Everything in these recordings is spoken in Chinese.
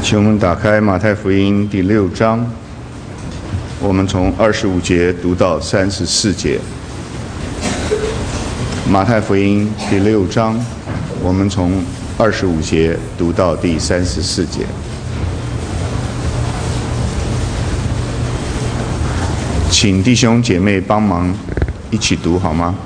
请我们打开马太福音第6章，我们从25节读到34节。马太福音第6章，我们从25节读到第34节。请弟兄姐妹帮忙一起读好吗？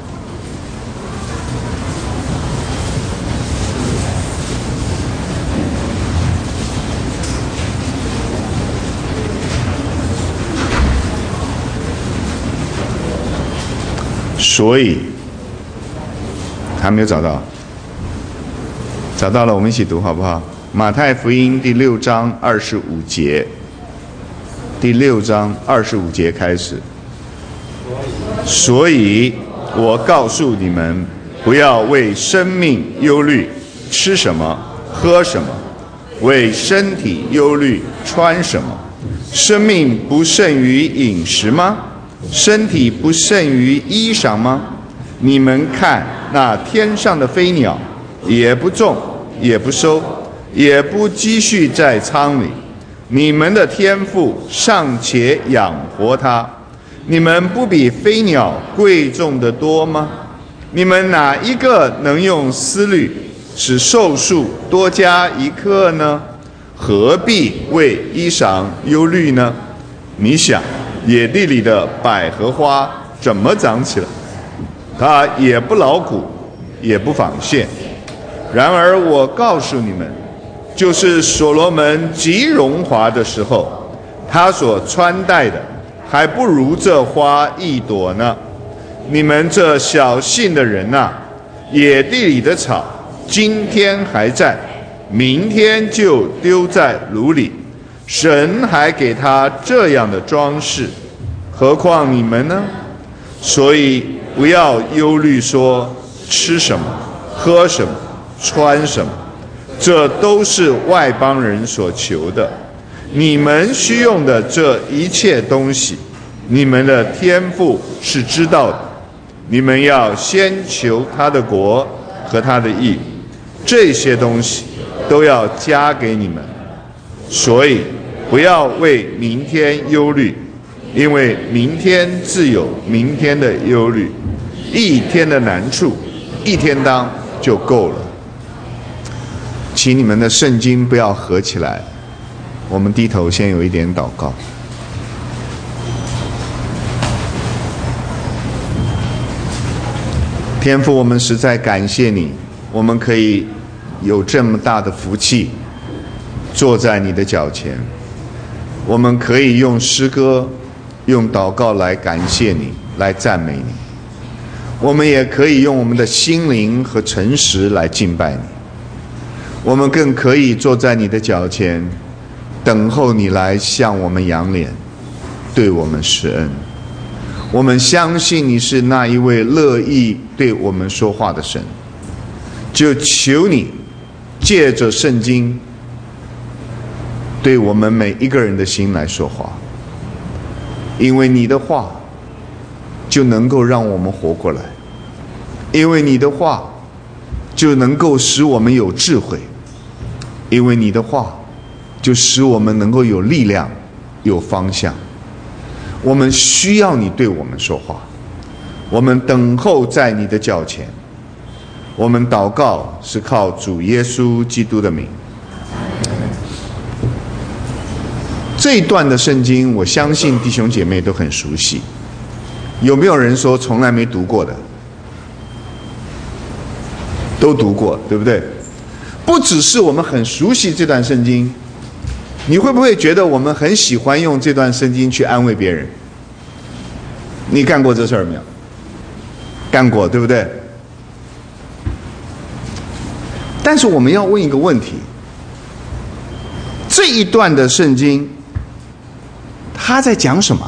所以还没有找到，找到了，我们一起读好不好？马太福音第6章25节，第6章25节开始。所以我告诉你们，不要为生命忧虑，吃什么，喝什么；为身体忧虑，穿什么。生命不胜于饮食吗？身体不胜于衣裳吗？你们看那天上的飞鸟，也不种，也不收，也不积蓄在仓里，你们的天父尚且养活它，你们不比飞鸟贵重得多吗？你们哪一个能用思虑使寿数多加一刻呢？何必为衣裳忧虑呢？你想野地里的百合花怎么长起来？它也不劳苦，也不纺线。然而我告诉你们，就是所罗门极荣华的时候，他所穿戴的还不如这花一朵呢。你们这小信的人啊，野地里的草今天还在，明天就丢在炉里，神还给他这样的装饰，何况你们呢？所以不要忧虑说吃什么，喝什么，穿什么，这都是外邦人所求的。你们需用的这一切东西，你们的天父是知道的。你们要先求他的国和他的义，这些东西都要加给你们。所以不要为明天忧虑，因为明天自有明天的忧虑，一天的难处一天当就够了。请你们的圣经不要合起来，我们低头先有一点祷告。天父，我们实在感谢你，我们可以有这么大的福气坐在你的脚前，我们可以用诗歌用祷告来感谢你，来赞美你，我们也可以用我们的心灵和诚实来敬拜你，我们更可以坐在你的脚前等候你来向我们扬脸，对我们施恩。我们相信你是那一位乐意对我们说话的神，就求你借着圣经对我们每一个人的心来说话，因为你的话就能够让我们活过来，因为你的话就能够使我们有智慧，因为你的话就使我们能够有力量，有方向。我们需要你对我们说话，我们等候在你的脚前，我们祷告是靠主耶稣基督的名。这一段的圣经我相信弟兄姐妹都很熟悉，有没有人说从来没读过的？都读过，对不对？不只是我们很熟悉这段圣经，你会不会觉得我们很喜欢用这段圣经去安慰别人？你干过这事儿没有？干过，对不对？但是我们要问一个问题，这一段的圣经他在讲什么？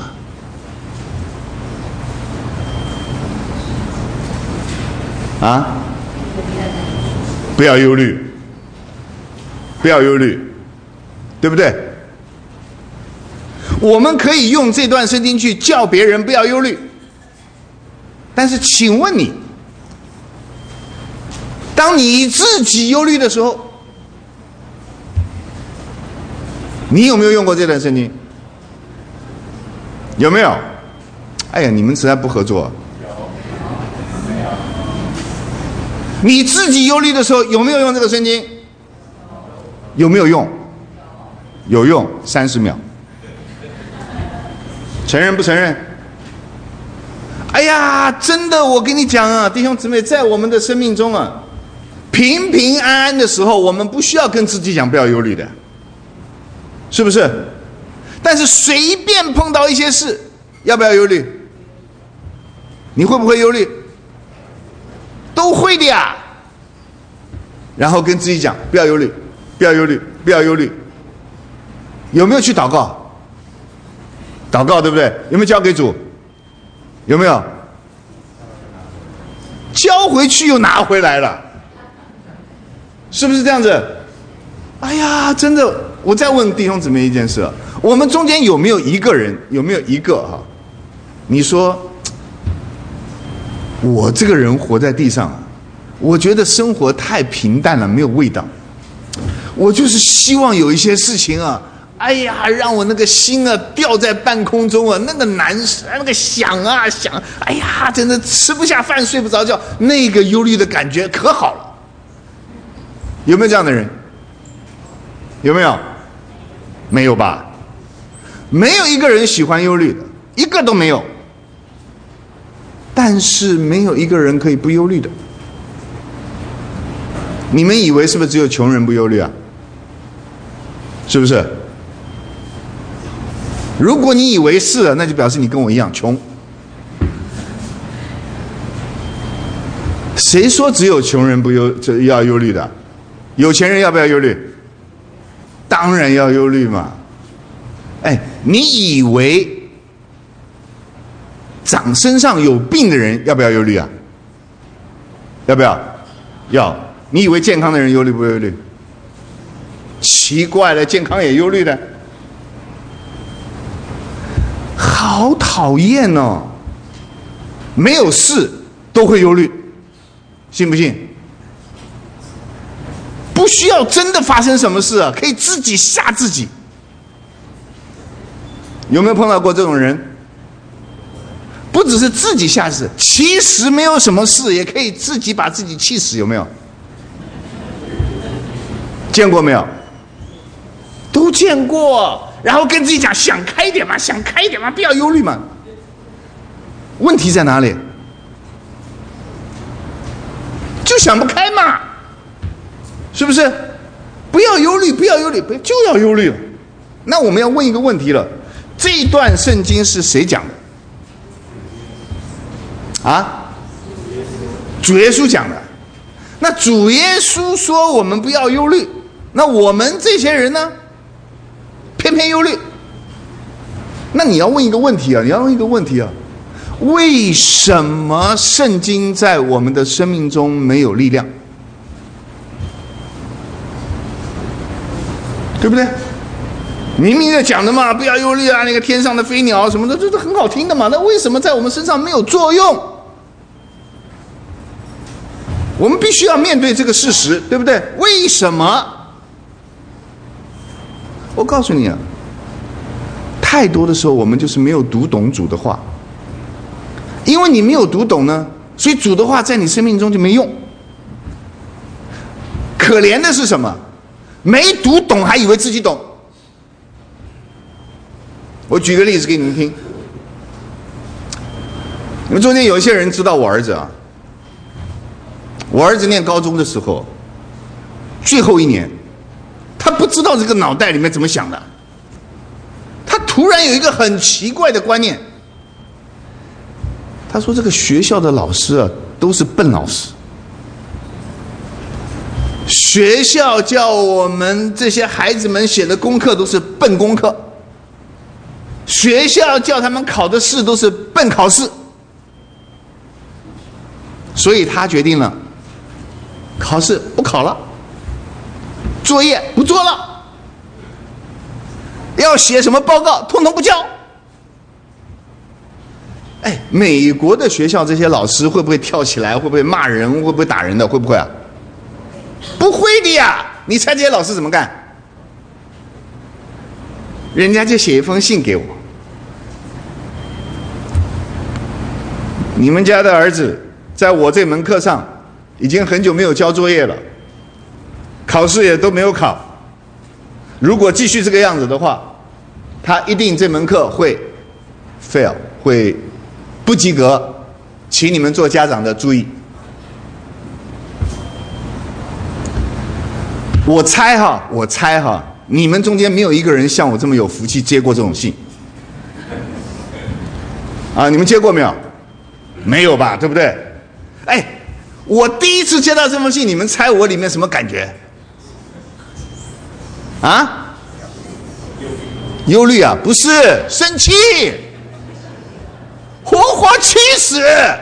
啊？不要忧虑，不要忧虑，对不对？我们可以用这段圣经去叫别人不要忧虑，但是请问你，当你自己忧虑的时候， 你有没有用过这段圣经？有没有？哎呀，你们实在不合作。你自己忧虑的时候有没有用这个圣经？有没有用？有用，30秒。承认不承认？哎呀，真的，我跟你讲啊，弟兄姊妹，在我们的生命中啊，平平安安的时候，我们不需要跟自己讲不要忧虑的，是不是？但是随便碰到一些事，要不要忧虑？你会不会忧虑？都会的呀。然后跟自己讲不要忧虑，不要忧虑，不要忧虑。有没有去祷告？祷告对不对？有没有交给主？有没有？交回去又拿回来了，是不是这样子？哎呀，真的，我再问弟兄姊妹一件事，我们中间有没有一个人，有没有一个哈？你说我这个人活在地上啊，我觉得生活太平淡了，没有味道。我就是希望有一些事情啊，哎呀，让我那个心啊吊在半空中啊，那个难，那个想啊想，哎呀，真的吃不下饭睡不着觉，那个忧虑的感觉可好了。有没有这样的人？有没有？没有吧？没有一个人喜欢忧虑的，一个都没有。但是没有一个人可以不忧虑的。你们以为是不是只有穷人不忧虑啊？是不是？如果你以为是，那就表示你跟我一样穷。谁说只有穷人不要忧虑的？有钱人要不要忧虑？当然要忧虑嘛。哎，你以为长身上有病的人要不要忧虑啊？要不要？要。你以为健康的人忧虑不忧虑？奇怪了，健康也忧虑的，好讨厌哦！没有事都会忧虑，信不信？不需要真的发生什么事啊，可以自己吓自己。有没有碰到过这种人？不只是自己吓死，其实没有什么事，也可以自己把自己气死，有没有？见过没有？都见过。然后跟自己讲，想开点嘛，想开点嘛，不要忧虑嘛。问题在哪里？就想不开嘛，是不是？不要忧虑，不要忧虑，就要忧虑了。那我们要问一个问题了，这一段圣经是谁讲的？啊？主耶稣讲的。那主耶稣说我们不要忧虑，那我们这些人呢，偏偏忧虑。那你要问一个问题啊，为什么圣经在我们的生命中没有力量？对不对？明明在讲的嘛，不要忧虑啊，那个天上的飞鸟什么的，这都很好听的嘛。那为什么在我们身上没有作用？我们必须要面对这个事实，对不对？为什么？我告诉你啊，太多的时候我们就是没有读懂主的话，因为你没有读懂呢，所以主的话在你生命中就没用。可怜的是什么？没读懂还以为自己懂。我举个例子给你们听。你们中间有一些人知道我儿子啊，我儿子念高中的时候，最后一年，他不知道这个脑袋里面怎么想的，他突然有一个很奇怪的观念，他说这个学校的老师啊都是笨老师，学校叫我们这些孩子们写的功课都是笨功课，学校叫他们考的试都是笨考试，所以他决定了考试不考了，作业不做了，要写什么报告统统不交。哎，美国的学校这些老师会不会跳起来，会不会骂人，会不会打人的？会不会啊？不会的呀。你猜这些老师怎么干？ 人家就写一封信给我，你们家的儿子在我这门课上已经很久没有交作业了，考试也都没有考，如果继续这个样子的话，他一定这门课会 fail， 会不及格，请你们做家长的注意。我猜哈，你们中间没有一个人像我这么有福气接过这种信啊！你们接过没有？没有吧，对不对？哎，我第一次接到这封信，你们猜我里面什么感觉？啊？忧虑啊？不是，生气，活气死！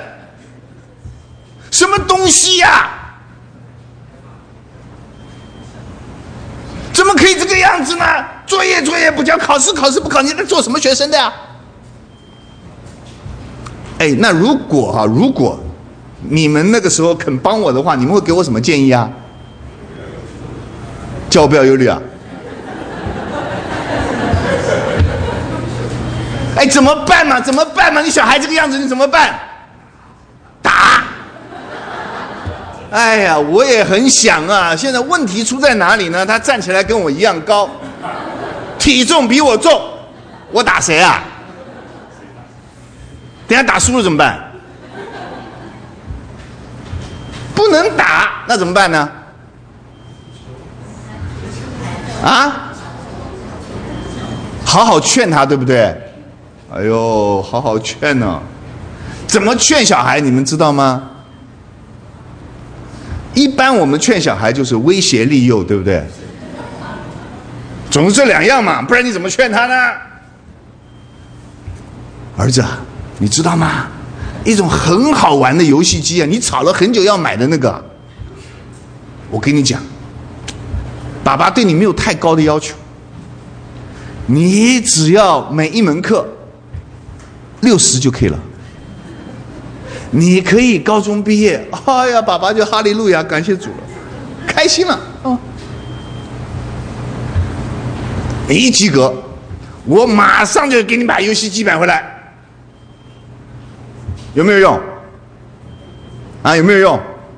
什么东西呀？怎么可以这个样子呢？作业不交，考试不考，你在做什么学生的呀？哎，那如果你们那个时候肯帮我的话，你们会给我什么建议啊？叫我不要忧虑啊！哎，怎么办嘛？你小孩这个样子，你怎么办？打！哎呀，我也很想啊，现在问题出在哪里呢？他站起来跟我一样高，体重比我重，我打谁啊？等下打输了怎么办？不能打，那怎么办呢？啊？好好劝他，对不对？哎呦，好好劝呢、怎么劝小孩？你们知道吗？一般我们劝小孩就是威胁利诱，对不对？总是这两样嘛，不然你怎么劝他呢？儿子啊，你知道吗？一种很好玩的游戏机啊，你吵了很久要买的那个，我跟你讲，爸爸对你没有太高的要求，你只要每一门课60就可以了。你可以高中毕业，哎呀，爸爸就哈利路亚，感谢主了，开心了。哦，你一及格，我马上就给你把游戏机买回来，有没有用？啊，有没有用？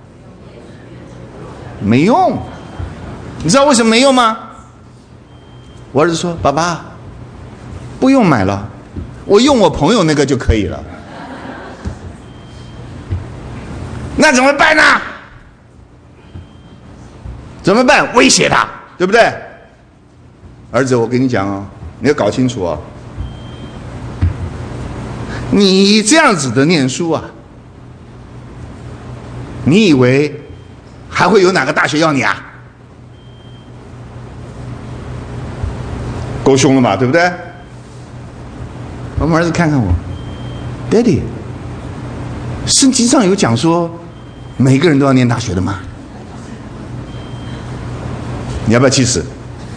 没用。你知道为什么没用吗？我儿子说：“爸爸，不用买了，我用我朋友那个就可以了。”那怎么办呢？怎么办？威胁他，对不对？儿子，我跟你讲哦，你要搞清楚哦，你这样子的念书啊，你以为还会有哪个大学要你啊？够凶了嘛，对不对？我们儿子看看我 ，Daddy， 圣经上有讲说，每个人都要念大学的吗？你要不要气死？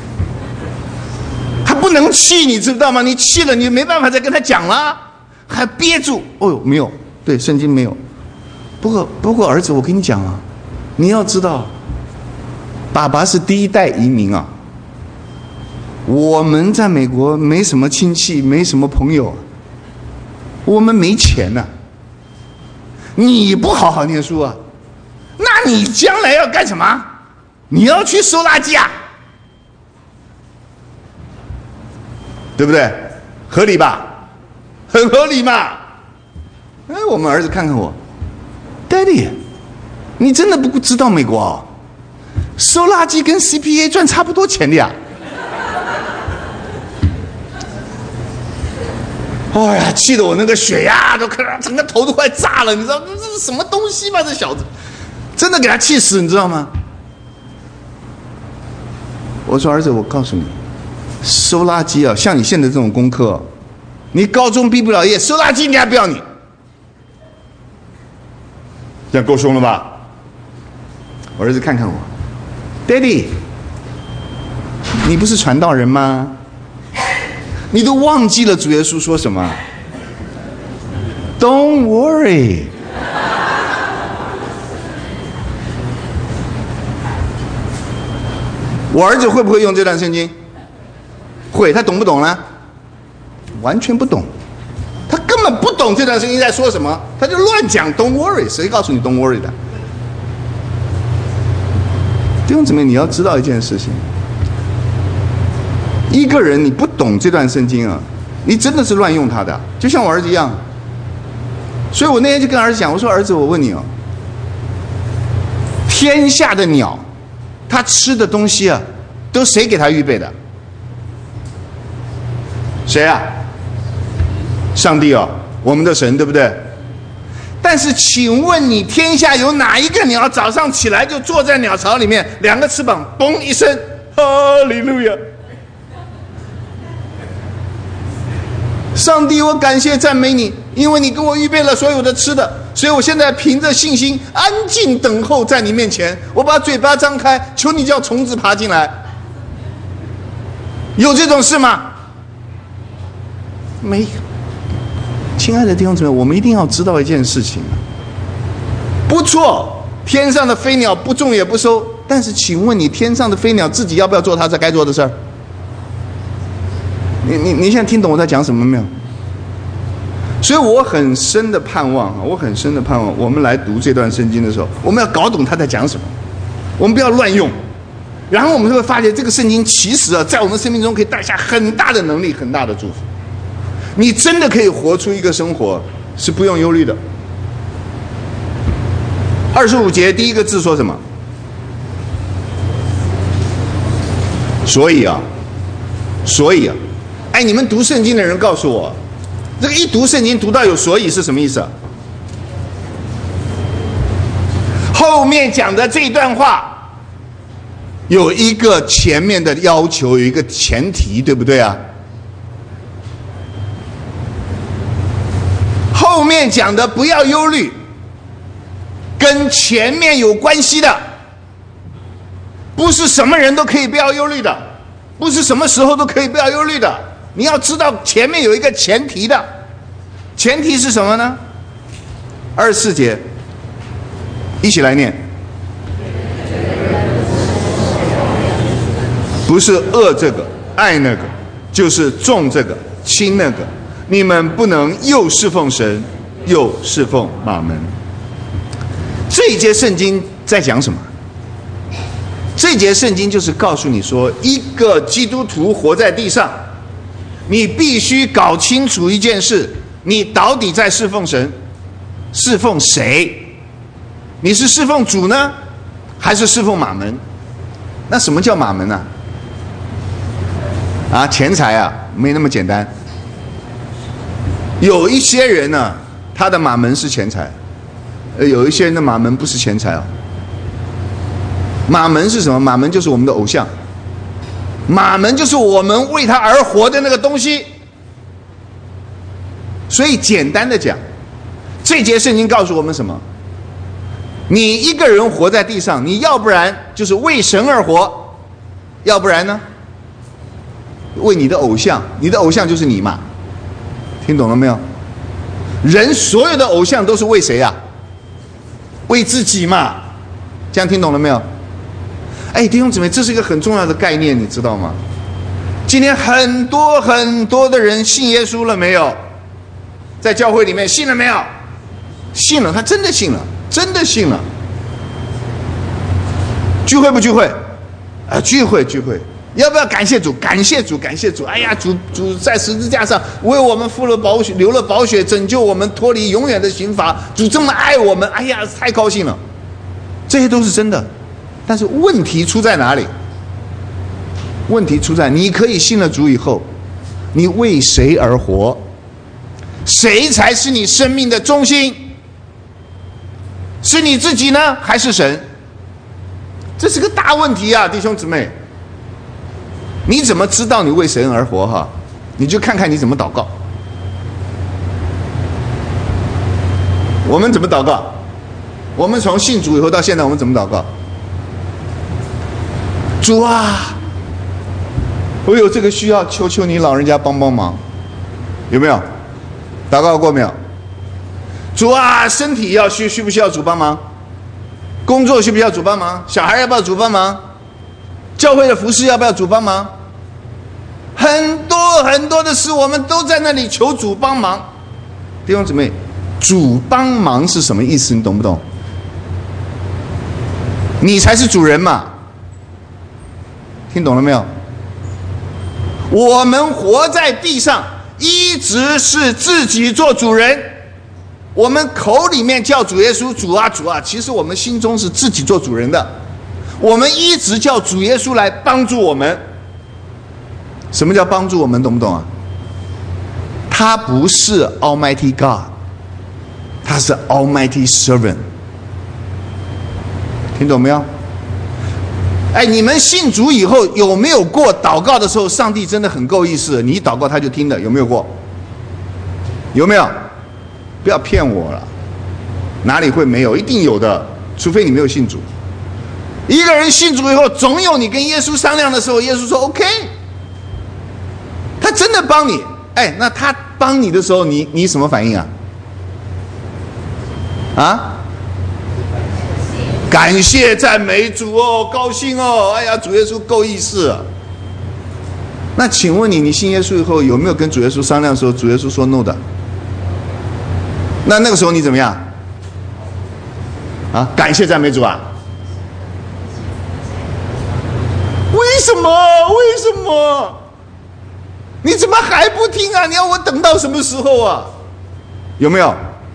他不能气，你知道吗？你气了，你没办法再跟他讲了，还憋住。哦，没有，对，圣经没有。不过，儿子，我跟你讲啊，你要知道，爸爸是第一代移民啊。我们在美国没什么亲戚，没什么朋友，我们没钱呢、你不好好念书啊，那你将来要干什么？你要去收垃圾啊，对不对？合理吧？很合理嘛。哎，我们儿子看看我 ，Daddy， 你真的不知道美国哦，收垃圾跟 CPA 赚差不多钱的呀。哎呀，气得我那个血压都整个头都快炸了，你知道这是什么东西吗？这小子真的给他气死，你知道吗？我说儿子，我告诉你，收垃圾啊，像你现在这种功课，你高中毕不了业，收垃圾人家不要你，这样够凶了吧？我儿子看看我 ，Daddy， 你不是传道人吗？你都忘记了主耶稣说什么 ？Don't worry。我儿子会不会用这段圣经？ 会，他懂不懂呢？完全不懂，他根本不懂这段圣经在说什么，他就乱讲 Don't worry， 谁告诉你 Don't worry 的？弟兄姊妹，你要知道一件事情，一个人你不懂这段圣经啊，你真的是乱用它的，就像我儿子一样。所以我那天就跟儿子讲，我说儿子，我问你哦，天下的鸟，它吃的东西啊，都谁给它预备的？谁啊？上帝哦，我们的神，对不对？但是请问你，天下有哪一个鸟早上起来就坐在鸟巢里面，两个翅膀嘣一声，哈利路亚！上帝，我感谢赞美你，因为你给我预备了所有的吃的，所以我现在凭着信心安静等候在你面前。我把嘴巴张开，求你叫虫子爬进来。有这种事吗？没有。亲爱的弟兄姊妹，我们一定要知道一件事情，不错，天上的飞鸟不种也不收，但是请问你，天上的飞鸟自己要不要做它该做的事儿？你现在听懂我在讲什么没有？所以我很深的盼望，我们来读这段圣经的时候，我们要搞懂他在讲什么，我们不要乱用，然后我们就会发现，这个圣经其实啊，在我们生命中可以带下很大的能力，很大的祝福。你真的可以活出一个生活是不用忧虑的。25节第一个字说什么？所以啊，哎，你们读圣经的人告诉我，这个一读圣经读到有所以是什么意思啊？后面讲的这段话有一个前面的要求，有一个前提，对不对啊？后面讲的不要忧虑，跟前面有关系的，不是什么人都可以不要忧虑的，不是什么时候都可以不要忧虑的。你要知道前面有一个前提的，前提是什么呢？24节，一起来念，不是恶这个爱那个，就是重这个轻那个。你们不能又侍奉神，又侍奉马门。这一节圣经在讲什么？这一节圣经就是告诉你说，一个基督徒活在地上，你必须搞清楚一件事：你到底在侍奉神，侍奉谁？你是侍奉主呢，还是侍奉马门？那什么叫马门呢？啊，钱财啊，没那么简单。有一些人呢，他的马门是钱财，有一些人的马门不是钱财啊。马门是什么？马门就是我们的偶像，马门就是我们为他而活的那个东西。所以简单的讲，这节圣经告诉我们什么？你一个人活在地上，你要不然就是为神而活，要不然呢，为你的偶像，你的偶像就是你嘛。听懂了没有？人所有的偶像都是为谁啊？为自己嘛。这样听懂了没有？哎，弟兄姊妹，这是一个很重要的概念，你知道吗？今天很多很多的人信耶稣了没有？在教会里面信了没有？信了，他真的信了，真的信了。聚会不聚会？啊，聚会。要不要感谢主？感谢主！哎呀，主在十字架上为我们付了宝血，流了宝血，拯救我们脱离永远的刑罚。主这么爱我们，哎呀，太高兴了。这些都是真的，但是问题出在哪里？问题出在你可以信了主以后，你为谁而活？谁才是你生命的中心？是你自己呢，还是神？这是个大问题啊，弟兄姊妹。你怎么知道你为神而活哈？你就看看你怎么祷告。我们怎么祷告？我们从信主以后到现在，我们怎么祷告？主啊，我有这个需要，求求你老人家帮帮忙，有没有？祷告过没有？主啊，身体需不需要主帮忙？工作需不需要主帮忙？小孩要不要主帮忙？教会的服事要不要主帮忙？ 很多很多的事，我们都在那里求主帮忙。弟兄姊妹，主帮忙是什么意思？你懂不懂？你才是主人嘛，听懂了没有？我们活在地上，一直是自己做主人。我们口里面叫主耶稣主啊主啊，其实我们心中是自己做主人的。我们一直叫主耶稣来帮助我们。什么叫帮助我们？懂不懂啊？他不是 Almighty God， 他是 Almighty Servant， 听懂没有？哎，你们信主以后有没有过祷告的时候，上帝真的很够意思，你一祷告他就听的，有没有过？有没有？不要骗我了，哪里会没有？一定有的，除非你没有信主。一个人信主以后，总有你跟耶稣商量的时候，耶稣说 OK， 他真的帮你。哎，那他帮你的时候，你什么反应啊？啊？感谢赞美主哦，高兴哦，哎呀，主耶稣够意思。那请问你信耶稣以后有没有跟主耶稣商量的时候，主耶稣说 no 的？那个时候你怎么样？啊，感谢赞美主啊？为什么？为什么？你怎么还不听啊？你要我等到什么时候啊？有没有？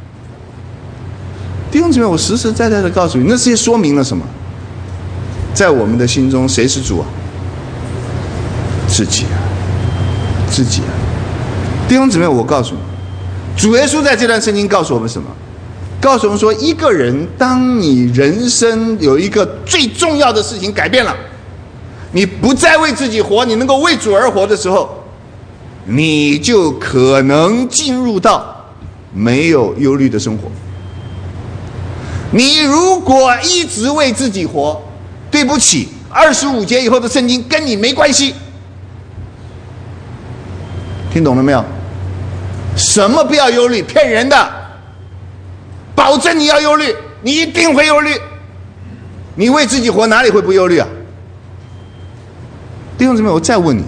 弟兄姊妹，我实实在在的告诉你，那些说明了什么？在我们的心中，谁是主啊？自己啊，自己啊！弟兄姊妹，我告诉你，主耶稣在这段圣经告诉我们什么？告诉我们说，一个人，当你人生有一个最重要的事情改变了，你不再为自己活，你能够为主而活的时候，你就可能进入到没有忧虑的生活。你如果一直为自己活，对不起，25节以后的圣经跟你没关系。听懂了没有？什么不要忧虑？骗人的！保证你要忧虑，你一定会忧虑。你为自己活，哪里会不忧虑啊？弟兄姊妹，我再问你，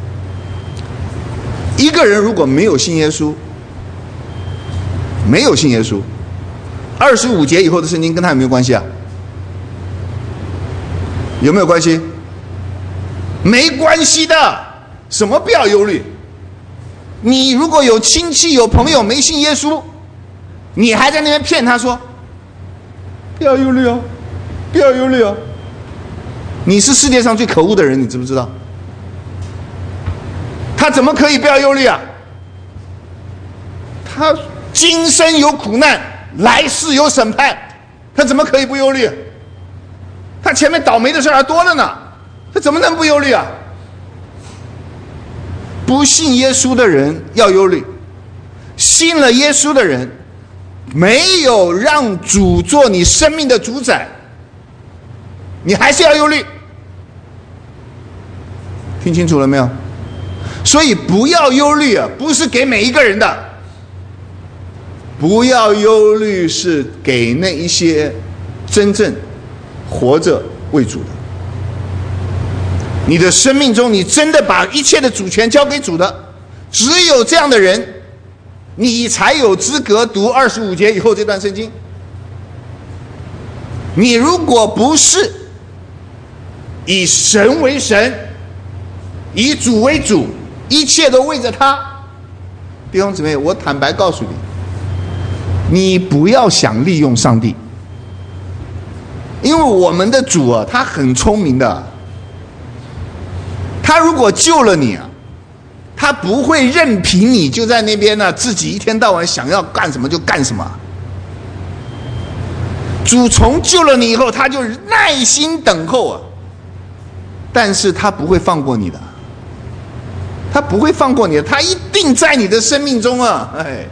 一个人如果没有信耶稣，没有信耶稣，25节以后的圣经跟他有没有关系啊？有没有关系？没关系的。什么不要忧虑？你如果有亲戚有朋友没信耶稣，你还在那边骗他说不要忧虑哦，不要忧虑哦，你是世界上最可恶的人，你知不知道？他怎么可以不要忧虑啊？他今生有苦难，来世有审判，他怎么可以不忧虑？他前面倒霉的事还多了呢，他怎么能不忧虑啊？不信耶稣的人要忧虑，信了耶稣的人，没有让主做你生命的主宰，你还是要忧虑。听清楚了没有？所以不要忧虑啊，不是给每一个人的。不要忧虑是给那一些真正活着为主的。你的生命中，你真的把一切的主权交给主的，只有这样的人，你才有资格读25节以后这段圣经。你如果不是以神为神，以主为主，一切都为着他，弟兄姊妹，我坦白告诉你，你不要想利用上帝，因为我们的主啊，他很聪明的。他如果救了你啊，他不会任凭你就在那边呢，自己一天到晚想要干什么就干什么。主从救了你以后，他就耐心等候啊，但是他不会放过你的，他不会放过你的，他一定在你的生命中啊！哎，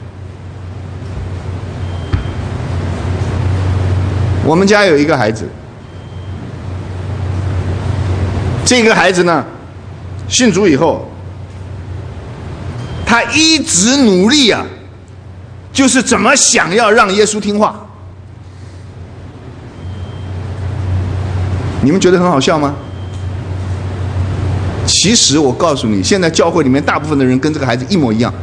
我们家有一个孩子，这个孩子呢，信主以后，他一直努力啊，就是怎么想要让耶稣听话。你们觉得很好笑吗？ 其实我告诉你，现在教会里面大部分的人跟这个孩子一模一样。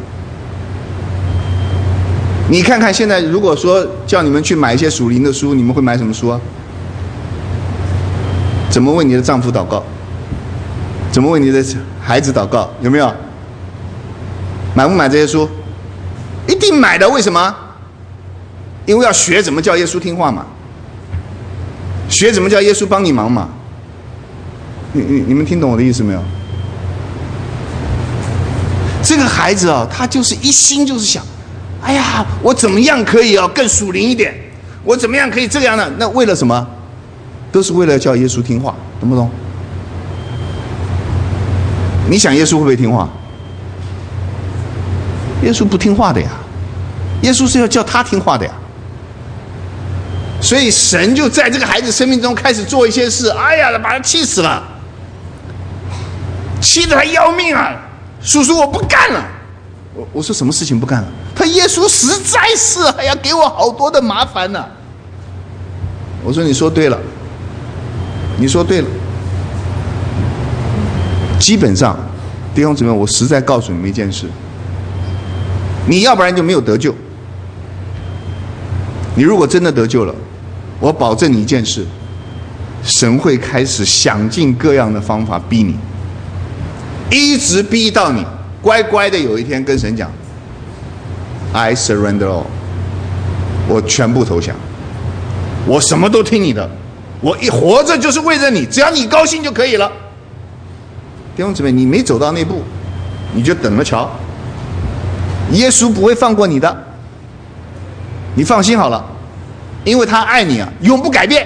你看看现在，如果说叫你们去买一些属灵的书，你们会买什么书啊？怎么为你的丈夫祷告？怎么为你的孩子祷告？有没有？买不买这些书？一定买的。为什么？因为要学怎么叫耶稣听话嘛，学怎么叫耶稣帮你忙嘛。你们听懂我的意思没有？这个孩子啊，他就是一心就是想，哎呀，我怎么样可以更属灵一点？我怎么样可以这样呢？那为了什么？都是为了叫耶稣听话，懂不懂？你想耶稣会不会听话？耶稣不听话的呀，耶稣是要叫他听话的呀。所以神就在这个孩子生命中开始做一些事，哎呀，把他气死了，气得他要命啊！叔叔，我不干了。我说什么事情不干了？他耶稣实在是还要给我好多的麻烦呢。我说你说对了，你说对了。基本上，弟兄姊妹，我实在告诉你们一件事：你要不然就没有得救。你如果真的得救了，我保证你一件事，神会开始想尽各样的方法逼你，一直逼到你乖乖的有一天跟神讲 I surrender all， 我全部投降，我什么都听你的，我一活着就是为了你，只要你高兴就可以了。弟兄姊妹，你没走到那步，你就等着瞧，耶稣不会放过你的，你放心好了，因为他爱你啊，永不改变。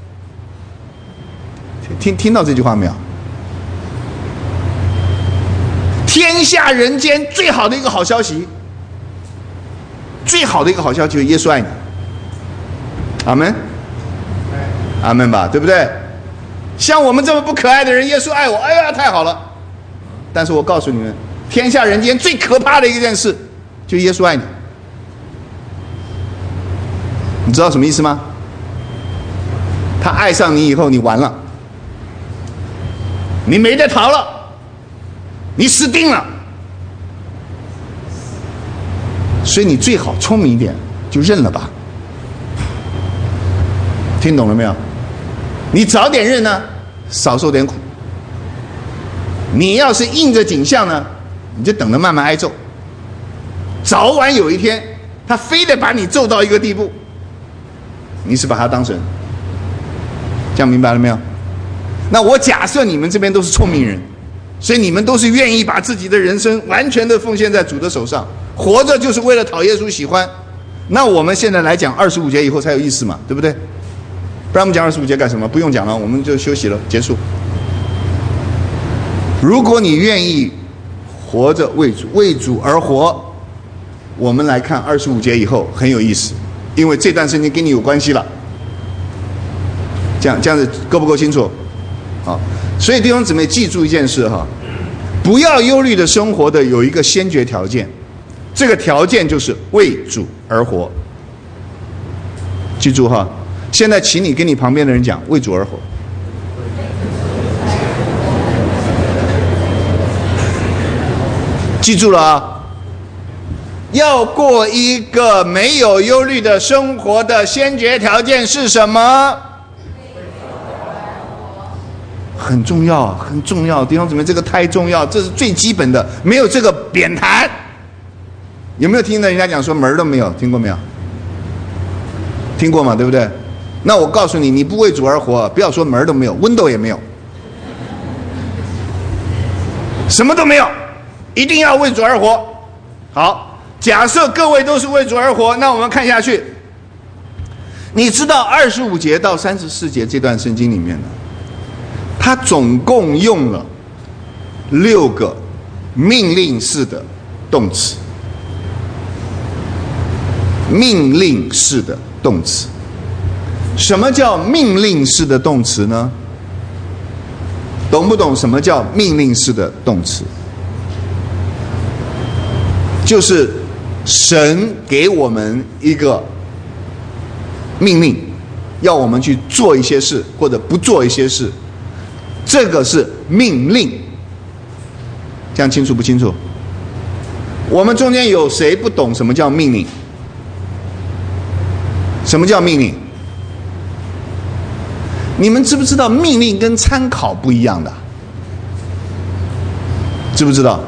听到这句话没有？天下人间最好的一个好消息，最好的一个好消息就是耶稣爱你。阿门，阿门吧，对不对？像我们这么不可爱的人，耶稣爱我，哎呀，太好了。但是我告诉你们，天下人间最可怕的一件事，就是耶稣爱你。你知道什么意思吗？他爱上你以后，你完了，你没得逃了，你死定了。所以你最好聪明一点，就认了吧。听懂了没有？你早点认呢，少受点苦。你要是硬着颈项呢，你就等着慢慢挨揍。早晚有一天，他非得把你揍到一个地步，你是把他当神。这样明白了没有？那我假设你们这边都是聪明人，所以你们都是愿意把自己的人生完全的奉献在主的手上，活着就是为了讨耶稣喜欢。那我们现在来讲25节以后才有意思嘛，对不对？不然我们讲25节干什么？不用讲了，我们就休息了，结束。如果你愿意活着为主而活，我们来看25节以后很有意思，因为这段圣经跟你有关系了。这样子够不够清楚？好，所以弟兄姊妹记住一件事哈，不要忧虑的生活的有一个先决条件，这个条件就是为主而活。记住哈，现在请你跟你旁边的人讲为主而活。记住了啊！要过一个没有忧虑的生活的先决条件是什么？很重要，很重要，弟兄姊妹，这个太重要，这是最基本的，没有这个扁谈。有没有听到人家讲说门都没有？听过没有？听过嘛？对不对？那我告诉你，你不为主而活，不要说门都没有，window 也没有，什么都没有，一定要为主而活。好，假设各位都是为主而活，那我们看下去，你知道25节到34节这段圣经里面呢，他总共用了6个命令式的动词。命令式的动词，什么叫命令式的动词呢？懂不懂什么叫命令式的动词？就是神给我们一个命令，要我们去做一些事或者不做一些事，这个是命令。 这样清楚不清楚？我们中间有谁不懂什么叫命令？什么叫命令？你们知不知道命令跟参考不一样的？知不知道？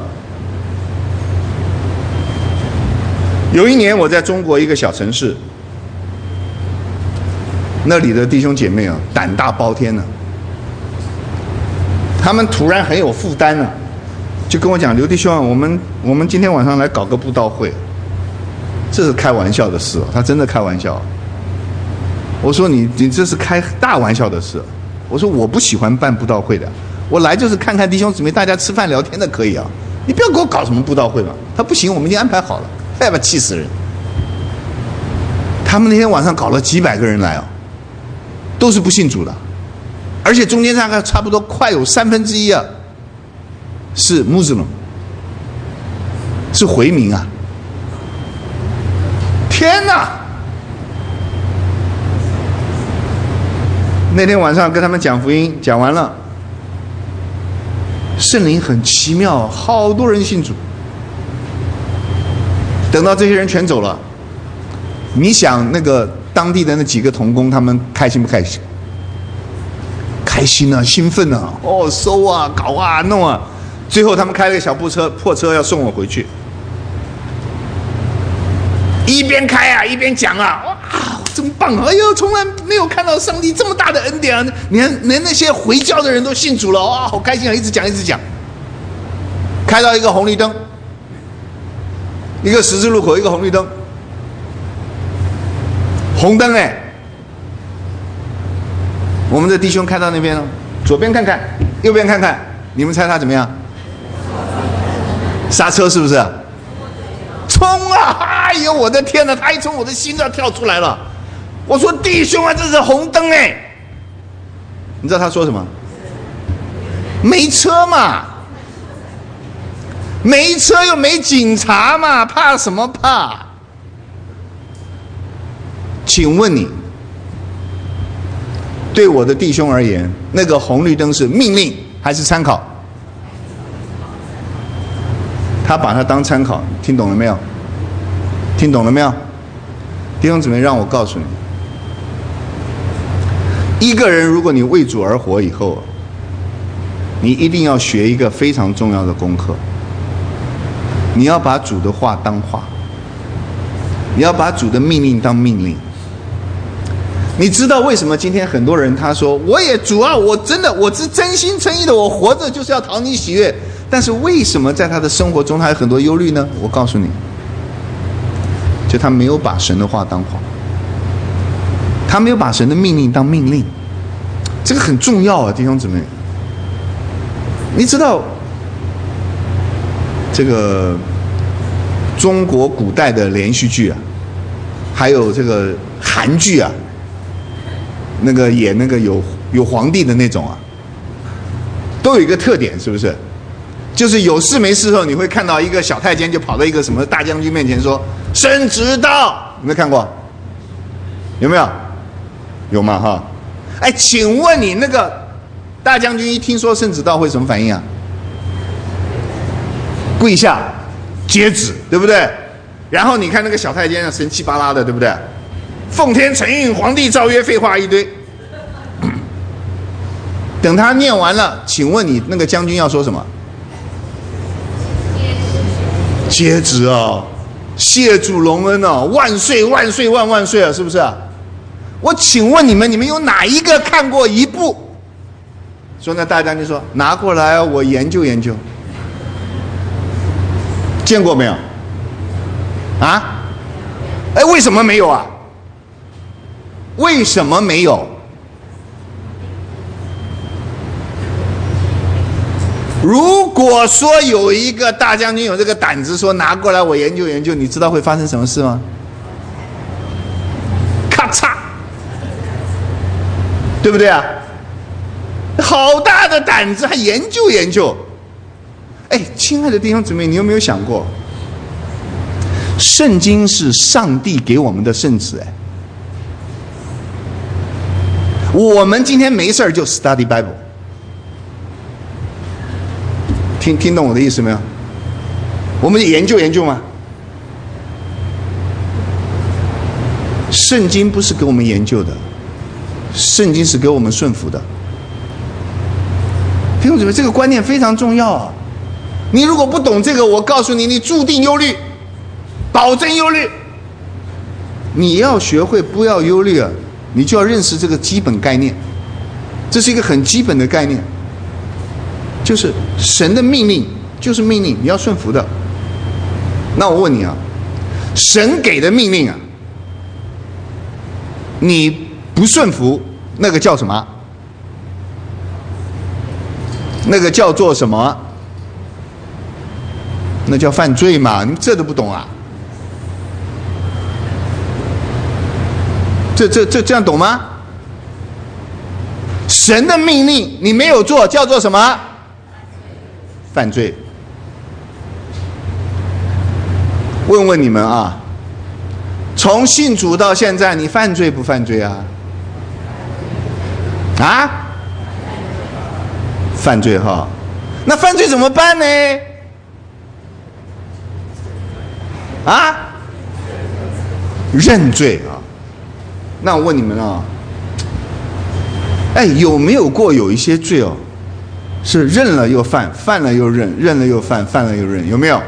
有一年我在中国一个小城市，那里的弟兄姐妹啊，胆大包天呢。他们突然很有负担了，就跟我讲：“刘弟兄啊，我们今天晚上来搞个布道会。”这是开玩笑的事，他真的开玩笑。我说你这是开大玩笑的事。我说我不喜欢办布道会的，我来就是看看弟兄姊妹大家吃饭聊天的可以啊，你不要给我搞什么布道会嘛。他不行，我们已经安排好了。太把气死人！他们那天晚上搞了几百个人来哦，都是不信主的，而且中间大概差不多快有1/3啊是穆斯林，是回民啊！天哪！那天晚上跟他们讲福音，讲完了，圣灵很奇妙，好多人信主。等到这些人全走了，你想那个当地的那几个同工，他们开心不开心？开心啊，兴奋啊，哦，收啊，搞啊，弄啊，最后他们开了个小破车要送我回去，一边开啊一边讲啊，哇，真棒！哎呦，从来没有看到上帝这么大的恩典啊！你看，连那些回教的人都信主了，哇，好开心啊！一直讲一直讲，开到一个红绿灯。一个十字路口，一个红绿灯，红灯哎！我们的弟兄开到那边了，左边看看，右边看看，你们猜他怎么样？刹车是不是？冲啊！哎呦，我的天哪！他一冲，我的心都要跳出来了。我说弟兄啊，这是红灯哎！你知道他说什么？没车嘛。没车又没警察嘛，怕什么怕？请问你，对我的弟兄而言，那个红绿灯是命令还是参考？他把它当参考，听懂了没有？听懂了没有？弟兄姊妹，让我告诉你，一个人如果你为主而活以后，你一定要学一个非常重要的功课。你要把主的话当话，你要把主的命令当命令。你知道为什么今天很多人他说我也主啊，我是真心诚意的，我活着就是要讨你喜悦，但是为什么在他的生活中他有很多忧虑呢？我告诉你，就他没有把神的话当话，他没有把神的命令当命令，这个很重要啊，弟兄姊妹。你知道这个中国古代的连续剧啊，还有这个韩剧啊，那个演那个有皇帝的那种啊，都有一个特点，是不是？就是有事没事后，你会看到一个小太监就跑到一个什么大将军面前说：“圣旨到。”有没有看过？有没有？有吗？哈！哎，请问你那个大将军一听说圣旨到会什么反应啊？跪下接旨，对不对？然后你看那个小太监神气巴拉的，对不对？奉天承运，皇帝诏曰，废话一堆。等他念完了，请问你那个将军要说什么？接旨啊，谢主隆恩啊，万岁万岁万万岁啊，是不是啊？我请问你们有哪一个看过一部？说那大将军说拿过来啊，我研究研究。见过没有？啊？哎，为什么没有啊？为什么没有？如果说有一个大将军有这个胆子说拿过来我研究研究，你知道会发生什么事吗？咔嚓，对不对啊？好大的胆子还研究研究。哎，亲爱的弟兄姊妹，你有没有想过，圣经是上帝给我们的圣旨？哎，我们今天没事就 study Bible， 听懂我的意思没有？我们研究嘛。圣经不是给我们研究的，圣经是给我们顺服的。弟兄姊妹，这个观念非常重要啊！你如果不懂这个，我告诉你，你注定忧虑，保证忧虑。你要学会不要忧虑啊，你就要认识这个基本概念，这是一个很基本的概念，就是神的命令就是命令，你要顺服的。那我问你啊，神给的命令啊，你不顺服，那个叫什么？那个叫做什么？那叫犯罪嘛？你这都不懂啊？这样懂吗？神的命令你没有做，叫做什么？犯罪。问问你们啊，从信主到现在，你犯罪不犯罪啊？啊？犯罪哈？那犯罪怎么办呢？啊？认罪啊？那我问你们啊，哎，有没有过有一些罪哦，是认了又犯，犯了又认，认了又犯，犯了又认，有没有？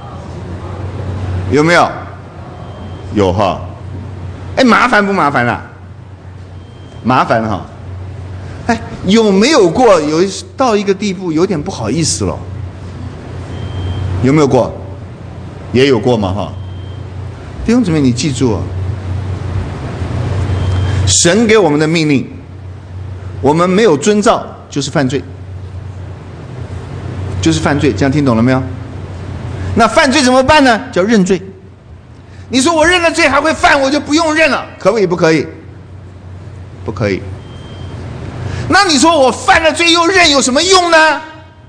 有没有？有哈。哎，麻烦不麻烦啦？麻烦了哈。哎，有没有过到一个地步有点不好意思了？有没有过？也有过嘛哈。弟兄姊妹，你记住啊，神给我们的命令，我们没有遵照就是犯罪，就是犯罪，这样听懂了没有？那犯罪怎么办呢？叫认罪。你说我认了罪还会犯，我就不用认了，可不可以？不可以，不可以。那你说我犯了罪又认有什么用呢？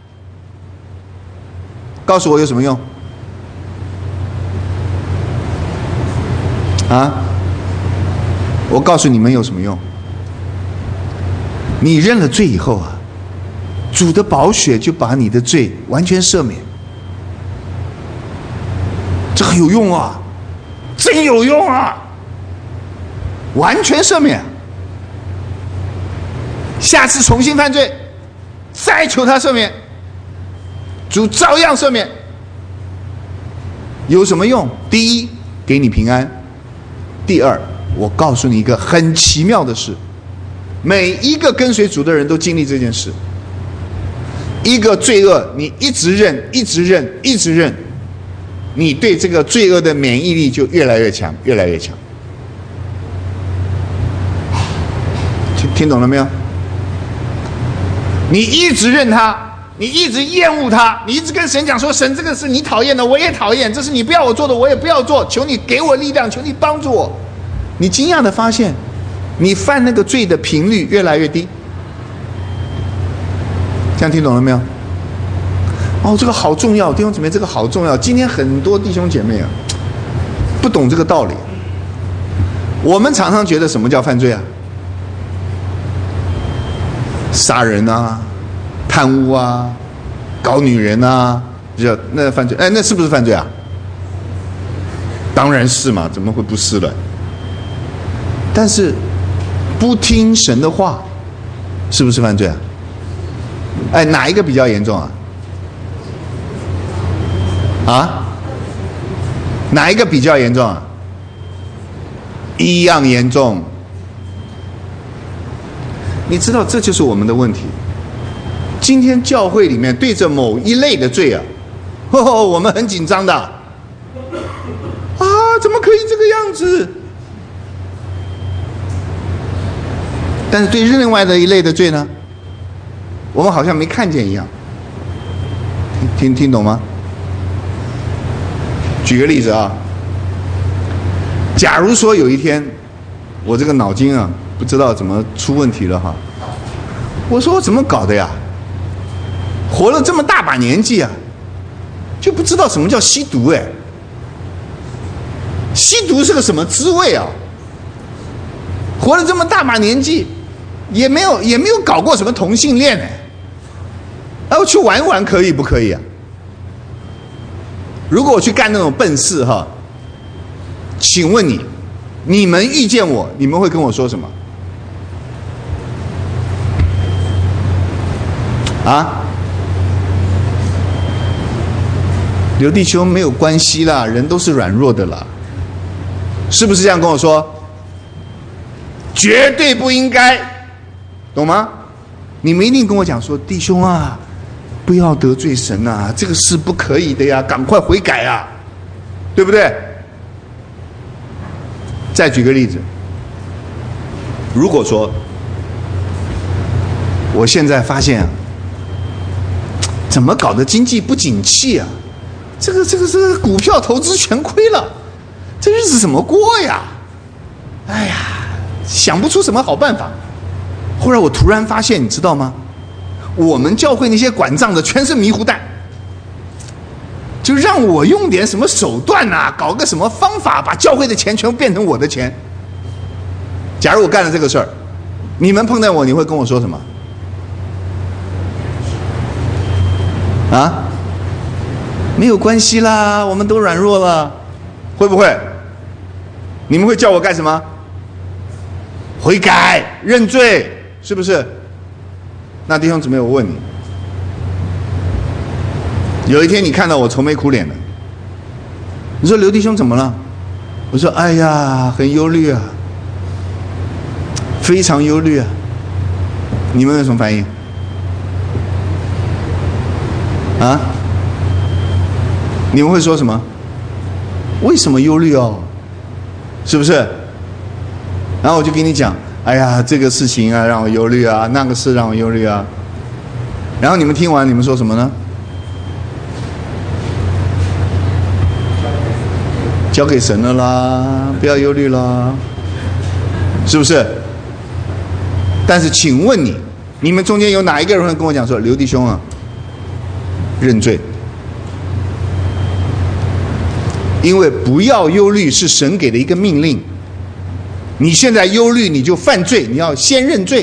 告诉我有什么用？啊？我告诉你们有什么用？你认了罪以后啊，主的宝血就把你的罪完全赦免，这很有用啊，真有用啊，完全赦免。下次重新犯罪，再求他赦免，主照样赦免。有什么用？第一，给你平安；第二，我告诉你一个很奇妙的事，每一个跟随主的人都经历这件事。一个罪恶，你一直认，一直认，一直认，你对这个罪恶的免疫力就越来越强，越来越强。听懂了没有？你一直认他，你一直厌恶他，你一直跟神讲说，神这个是你讨厌的，我也讨厌，这是你不要我做的，我也不要做，求你给我力量，求你帮助我。你惊讶的发现，你犯那个罪的频率越来越低。这样听懂了没有？哦，这个好重要，弟兄姊妹，这个好重要。今天很多弟兄姐妹啊，不懂这个道理。我们常常觉得什么叫犯罪啊？杀人啊，贪污啊，搞女人啊，那犯罪？哎，那是不是犯罪啊？当然是嘛，怎么会不是了？但是不听神的话，是不是犯罪啊？哎，哪一个比较严重啊？啊？哪一个比较严重啊？一样严重。你知道，这就是我们的问题。今天教会里面对着某一类的罪啊，我们很紧张的。啊，怎么可以这个样子？但是对另外的一类的罪呢，我们好像没看见一样。听懂吗？举个例子啊，假如说有一天我这个脑筋啊不知道怎么出问题了哈，我说我怎么搞的呀？活了这么大把年纪啊，就不知道什么叫吸毒哎，吸毒是个什么滋味啊？活了这么大把年纪，也没有搞过什么同性恋哎， 我去玩玩可以不可以啊？如果我去干那种笨事哈，请问你们遇见我，你们会跟我说什么？啊？刘弟兄没有关系啦，人都是软弱的啦，是不是这样跟我说？绝对不应该，懂吗？你们一定跟我讲说，弟兄啊，不要得罪神啊，这个事不可以的呀，赶快悔改啊，对不对？再举个例子，如果说我现在发现啊，怎么搞得经济不景气啊？这个股票投资全亏了，这日子怎么过呀？哎呀，想不出什么好办法。后来我突然发现，你知道吗？我们教会那些管账的全是迷糊蛋，就让我用点什么手段啊，搞个什么方法，把教会的钱全部变成我的钱。假如我干了这个事儿，你们碰到我，你会跟我说什么？啊？没有关系啦，我们都软弱了，会不会？你们会叫我干什么？悔改、认罪，是不是？那弟兄姊妹，我问你，有一天你看到我愁眉苦脸的，你说刘弟兄怎么了？我说哎呀，很忧虑啊，非常忧虑啊。你们有什么反应？啊？你们会说什么？为什么忧虑哦？是不是？然后我就跟你讲，哎呀，这个事情啊让我忧虑啊，那个事让我忧虑啊。然后你们听完，你们说什么呢？交给神了啦，不要忧虑啦，是不是？但是请问你们中间有哪一个人会跟我讲说，刘弟兄啊，认罪？因为不要忧虑是神给的一个命令，你现在忧虑你就犯罪，你要先认罪。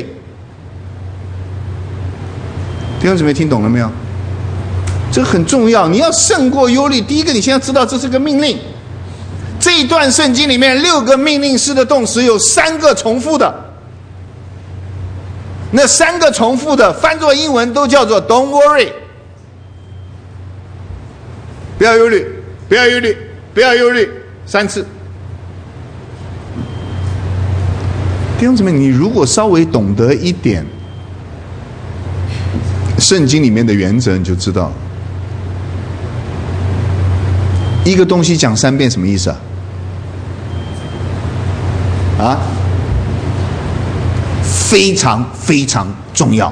弟兄姊妹听懂了没有？这个很重要，你要胜过忧虑。第一个，你先要知道这是个命令。这一段圣经里面6个命令式的动词有3个重复的，那3个重复的翻作英文都叫做 Don't worry， 不要忧虑，不要忧虑，不要忧虑，3次。弟兄姊妹，你如果稍微懂得一点圣经里面的原则，你就知道一个东西讲3遍什么意思啊？啊？非常非常重要，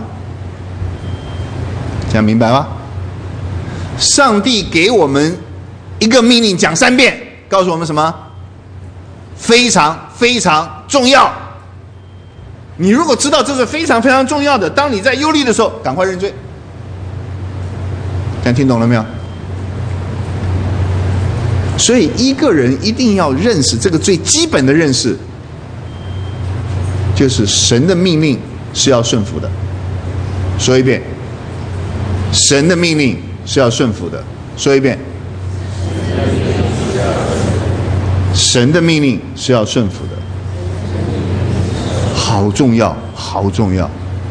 这样明白吗？上帝给我们一个命令讲3遍，告诉我们什么？非常非常重要。你如果知道这是非常非常重要的，当你在忧虑的时候，赶快认罪。这样听懂了没有？所以一个人一定要认识这个最基本的认识，就是神的命令是要顺服的。说一遍，神的命令是要顺服的。说一遍，神的命令是要顺服的。好重要，好重要。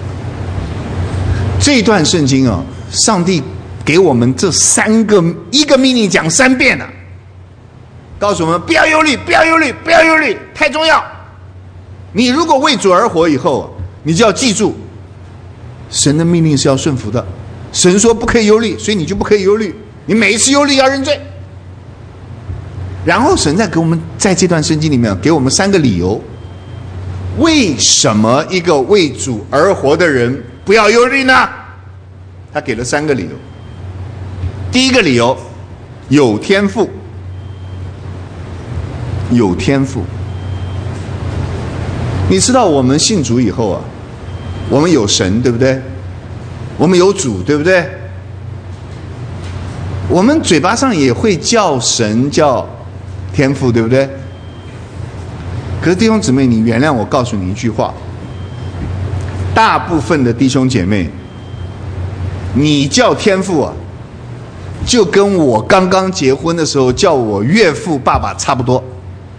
这段圣经啊，上帝给我们这一个命令讲3遍了，告诉我们不要忧虑，不要忧虑，不要忧虑，太重要。你如果为主而活以后，你就要记住，神的命令是要顺服的。神说不可以忧虑，所以你就不可以忧虑。你每一次忧虑要认罪。然后神再给我们在这段圣经里面给我们3个理由，为什么一个为主而活的人不要忧虑呢？他给了3个理由。第一个理由，有天赋。有天赋。你知道我们信主以后啊，我们有神，对不对？我们有主，对不对？我们嘴巴上也会叫神叫天父，对不对？可是弟兄姊妹，你原谅我告诉你一句话，大部分的弟兄姐妹你叫天父啊，就跟我刚刚结婚的时候叫我岳父爸爸差不多。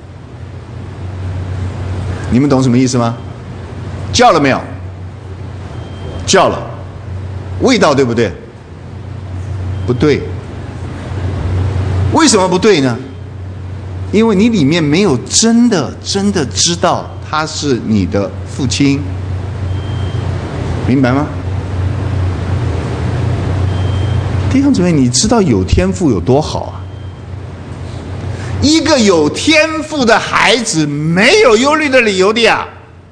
你们懂什么意思吗？叫了没有？叫了，味道对不对？不对。为什么不对呢？因为你里面没有真的知道他是你的父亲，明白吗？弟兄姊妹，你知道有天赋有多好啊？一个有天赋的孩子没有忧虑的理由的呀。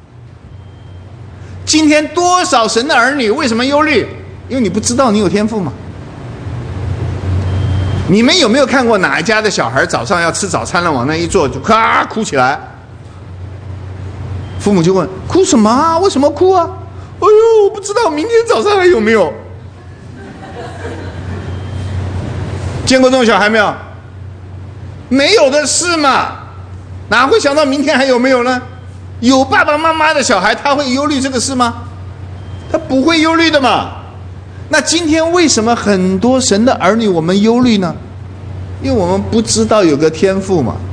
今天多少神的儿女为什么忧虑？因为你不知道你有天赋嘛。你们有没有看过哪一家的小孩早上要吃早餐了，往那一坐就咔哭起来？父母就问：哭什么啊？为什么哭啊？哎呦，我不知道，明天早上还有没有？见过这种小孩没有？没有的事嘛，哪会想到明天还有没有呢？有爸爸妈妈的小孩，他会忧虑这个事吗？他不会忧虑的嘛。那今天为什么很多神的儿女我们忧虑呢？因为我们不知道有个天父嘛。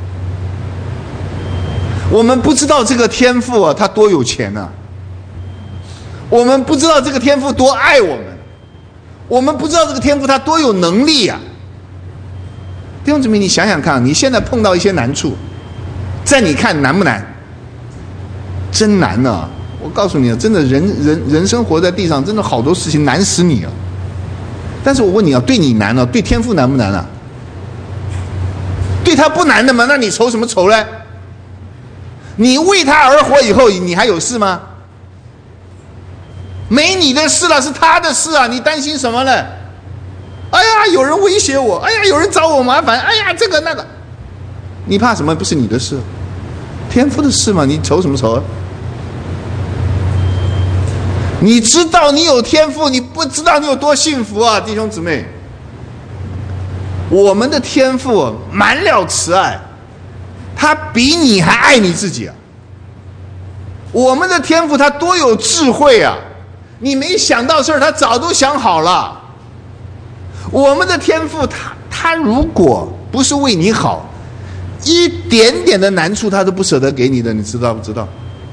我们不知道这个天父啊，他多有钱啊。我们不知道这个天父多爱我们。我们不知道这个天父他多有能力啊。弟兄姊妹，你想想看，你现在碰到一些难处，在你看难不难？真难啊！我告诉你啊，真的人生活在地上，真的好多事情难死你啊。但是我问你啊，对你难啊，对天父难不难啊？对他不难的嘛，那你愁什么愁呢？你为他而活以后，你还有事吗？没你的事了，是他的事啊，你担心什么呢？哎呀，有人威胁我，哎呀，有人找我麻烦，哎呀，这个那个，你怕什么？不是你的事，天父的事嘛，你愁什么愁啊？你知道你有天赋，你不知道你有多幸福啊，弟兄姊妹。我们的天赋满了慈爱，他比你还爱你自己啊。我们的天赋他多有智慧啊，你没想到事儿他早都想好了。我们的天赋他如果不是为你好，一点点的难处他都不舍得给你的，你知道不知道？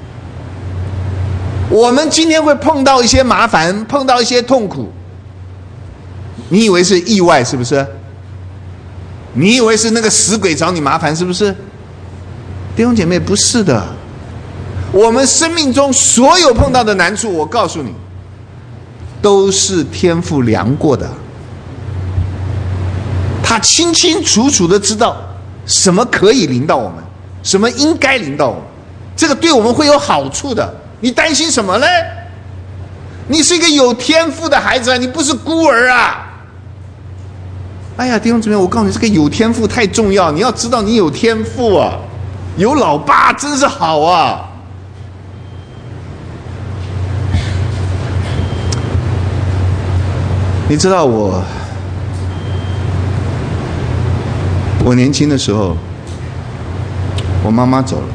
我们今天会碰到一些麻烦，碰到一些痛苦，你以为是意外是不是？你以为是那个死鬼找你麻烦是不是？弟兄姐妹，不是的。我们生命中所有碰到的难处，我告诉你，都是天父量过的。他清清楚楚的知道什么可以临到我们，什么应该临到我们，这个对我们会有好处的。你担心什么呢？你是一个有天赋的孩子啊，你不是孤儿啊。哎呀，弟兄姊妹，我告诉你，这个有天赋太重要，你要知道你有天赋啊，有老爸真是好啊。你知道我年轻的时候，我妈妈走了，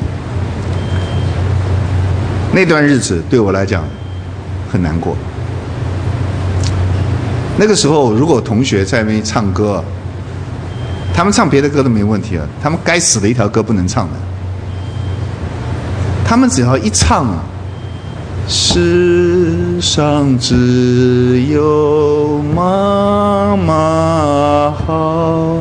那段日子对我来讲很难过。那个时候，如果同学在那边唱歌，他们唱别的歌都没问题了，他们该死的一条歌不能唱的，他们只要一唱啊，世上只有妈妈好，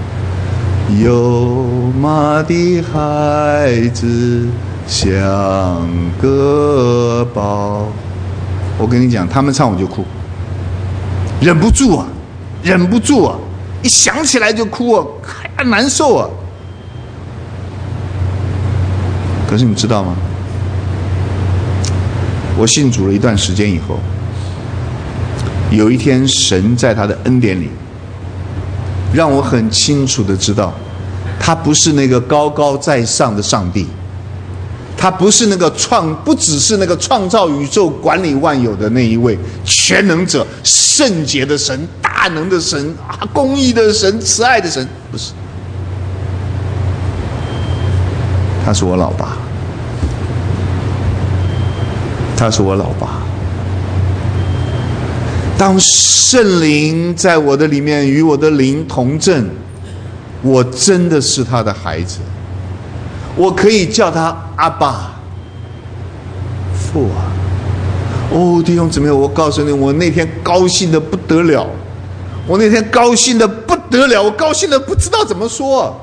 有妈的孩子像个宝。我跟你讲，他们唱我就哭，忍不住啊，忍不住啊，一想起来就哭啊，还难受啊。可是你知道吗？我信主了一段时间以后，有一天神在他的恩典里，让我很清楚的知道，他不是那个高高在上的上帝，他不是那个不只是那个创造宇宙管理万有的那一位全能者、圣洁的神、大能的神、公义的神、慈爱的神，不是，他是我老爸，他是我老爸。 当圣灵在我的里面与我的灵同证，我真的是他的孩子，我可以叫他阿爸父啊！哦，弟兄姊妹，我告诉你，我那天高兴的不得了，我那天高兴的不得了，我高兴的不知道怎么说。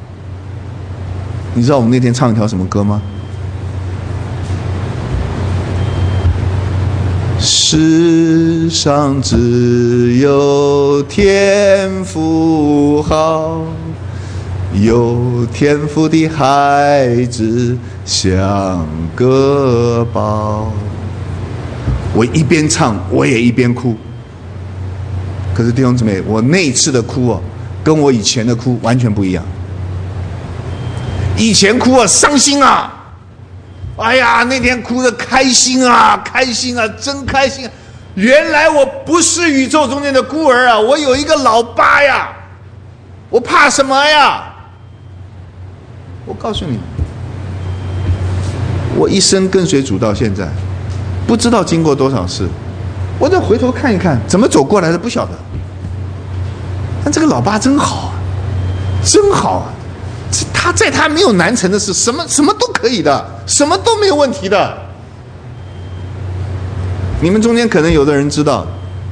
你知道我们那天唱一条什么歌吗？世上只有天父好，有天父的孩子像个宝。我一边唱，我也一边哭。可是弟兄姊妹，我那一次的哭哦，跟我以前的哭完全不一样。以前哭啊，伤心啊，哎呀，那天哭得开心啊，开心啊，真开心啊！原来我不是宇宙中间的孤儿啊，我有一个老爸呀，我怕什么呀？我告诉你，我一生跟随主到现在，不知道经过多少事，我再回头看一看，怎么走过来的不晓得。但这个老爸真好啊，真好啊！他在他没有难成的事，什么都可以的，什么都没有问题的。你们中间可能有的人知道，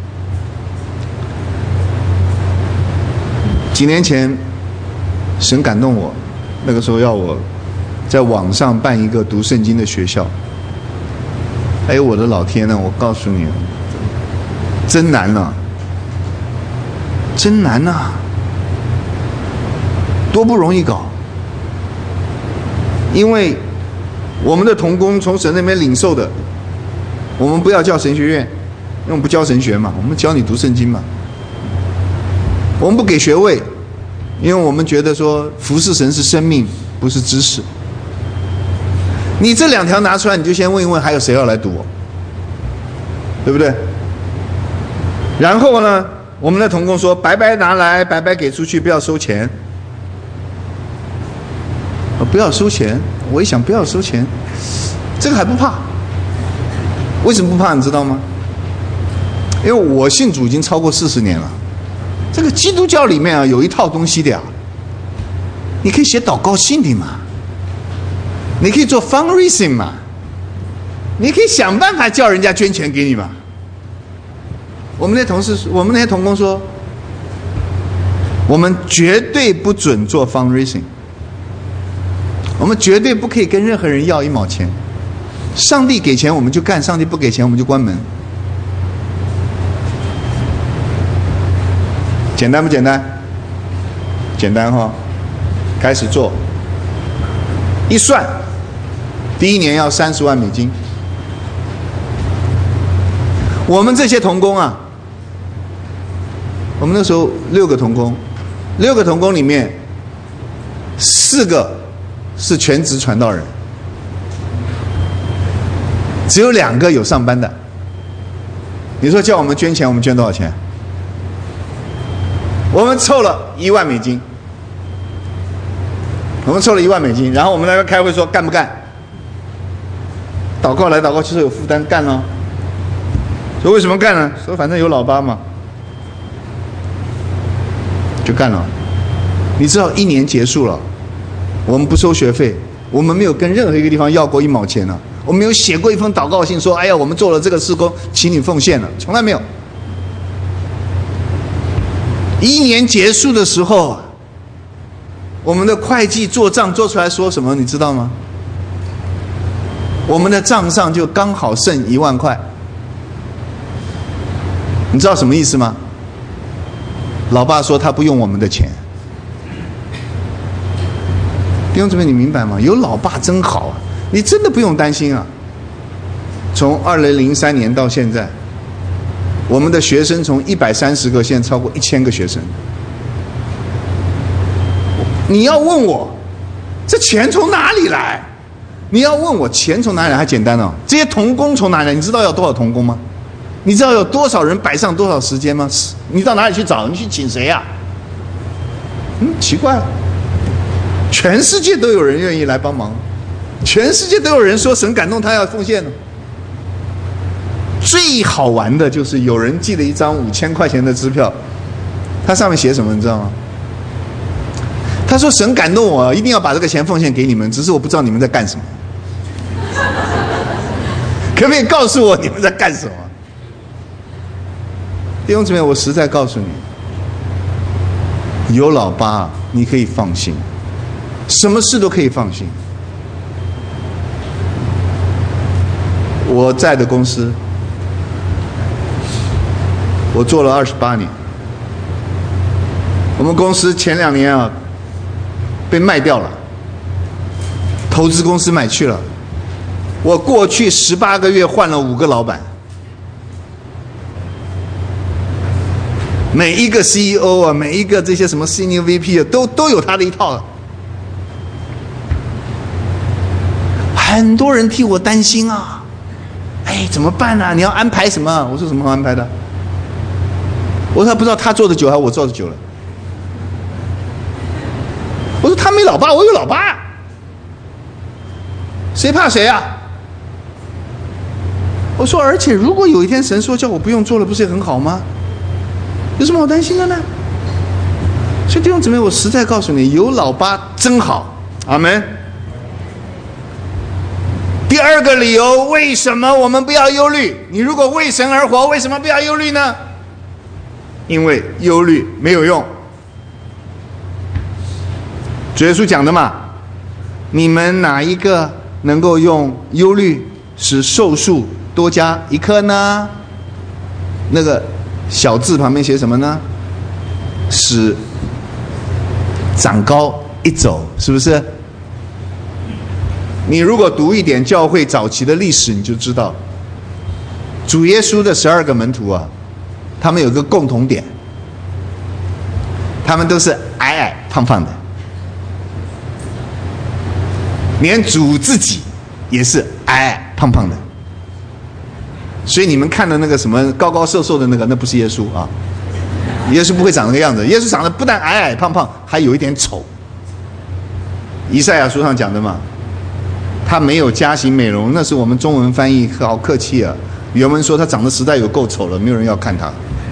几年前神感动我，那个时候要我在网上办一个读圣经的学校。哎，我的老天呐，我告诉你，真难啊，真难啊，多不容易搞。因为我们的同工从神那边领受的，我们不要叫神学院，因为我们不教神学嘛，我们教你读圣经嘛。我们不给学位，因为我们觉得说服侍神是生命，不是知识。你这两条拿出来，你就先问一问还有谁要来读，对不对？然后呢，我们的同工说白白拿来，白白给出去，不要收钱。不要收钱，我一想不要收钱，这个还不怕。为什么不怕你知道吗？因为我信主已经超过40年了。这个基督教里面啊有一套东西的呀，你可以写祷告信的嘛，你可以做 fundraising 嘛，你可以想办法叫人家捐钱给你嘛。我们那些同工说，我们绝对不准做 fundraising。我们绝对不可以跟任何人要1毛钱，上帝给钱我们就干，上帝不给钱我们就关门。简单不简单？简单哈，开始做。一算，第一年要30万美金。我们这些同工啊，我们那时候6个同工，6个同工里面4个是全职传道人，只有2个有上班的。你说叫我们捐钱，我们捐多少钱？我们凑了1万美金，我们凑了1万美金，然后我们那边开会说干不干？祷告来祷告去说有负担，干了。说为什么干呢？说反正有老爸嘛，就干了。你知道1年结束了，我们不收学费，我们没有跟任何一个地方要过1毛钱呢，我们没有写过一封祷告信说，哎呀，我们做了这个事工，请你奉献了，从来没有。1年结束的时候，我们的会计做账做出来说什么，你知道吗？我们的账上就刚好剩1万块。你知道什么意思吗？老爸说他不用我们的钱。弟兄姊妹，你明白吗？有老爸真好啊，你真的不用担心啊。从2003年到现在，我们的学生从130个，现在超过1000个学生。你要问我，这钱从哪里来？你要问我钱从哪里来，还简单哦。这些同工从哪里来？你知道要多少同工吗？你知道有多少人摆上多少时间吗？你到哪里去找？你去请谁呀？奇怪，全世界都有人愿意来帮忙，全世界都有人说神感动他要奉献呢。 最好玩的就是有人寄了一张5000块钱的支票，他上面写什么你知道吗？他说神感动我，一定要把这个钱奉献给你们，只是我不知道你们在干什么。可不可以告诉我你们在干什么？弟兄姊妹，我实在告诉你，有老爸你可以放心，什么事都可以放心。我在的公司我做了28年，我们公司前2年啊被卖掉了，投资公司买去了。我过去18个月换了5个老板，每一个 CEO 啊，每一个这些什么 Senior VP 啊，都有他的一套。很多人替我担心啊，哎，怎么办啊？你要安排什么？我说什么好安排的？我说他不知道他做的久还是我做的久了。我说他没老爸，我有老爸，谁怕谁啊？我说而且如果有一天神说叫我不用做了，不是也很好吗？有什么好担心的呢？所以弟兄姊妹，我实在告诉你，有老爸真好，阿们。第二个理由，为什么我们不要忧虑？你如果为神而活，为什么不要忧虑呢？因为忧虑没有用。主耶稣讲的嘛，你们哪一个能够用忧虑使寿数多加1刻呢？那个小字旁边写什么呢？使长高1肘，是不是？你如果读一点教会早期的历史，你就知道，主耶稣的12个门徒啊，他们有个共同点，他们都是矮矮胖胖的，连主自己也是矮矮胖胖的。所以你们看的那个什么高高瘦瘦的那个，那不是耶稣啊，耶稣不会长那个样子。耶稣长得不但矮矮胖胖，还有一点丑。以赛亚书上讲的嘛，他没有加型美容，那是我们中文翻译好客气啊。原文说他长得实在有够丑了，没有人要看他。